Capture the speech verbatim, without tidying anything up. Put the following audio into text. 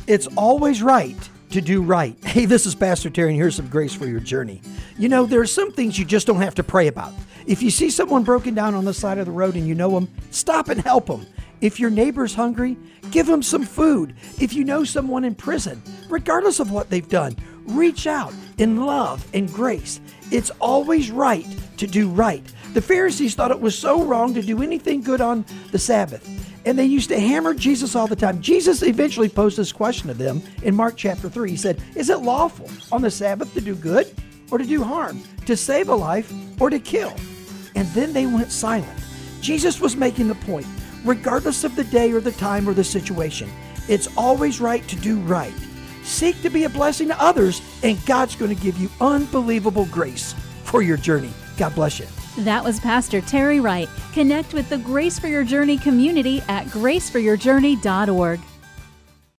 It's always right to do right. Hey, this is Pastor Terry, and here's some grace for your journey. You know, there are some things you just don't have to pray about. If you see someone broken down on the side of the road and you know them, stop and help them. If your neighbor's hungry, give them some food. If you know someone in prison, regardless of what they've done, reach out in love and grace. It's always right to do right. The Pharisees thought it was so wrong to do anything good on the Sabbath, and they used to hammer Jesus all the time. Jesus eventually posed this question to them in Mark chapter three. He said, is it lawful on the Sabbath to do good or to do harm, to save a life or to kill? And then they went silent. Jesus was making the point, regardless of the day or the time or the situation, it's always right to do right. Seek to be a blessing to others, and God's going to give you unbelievable grace for your journey. God bless you. That was Pastor Terry Wright. Connect with the Grace for Your Journey community at grace for your journey dot org.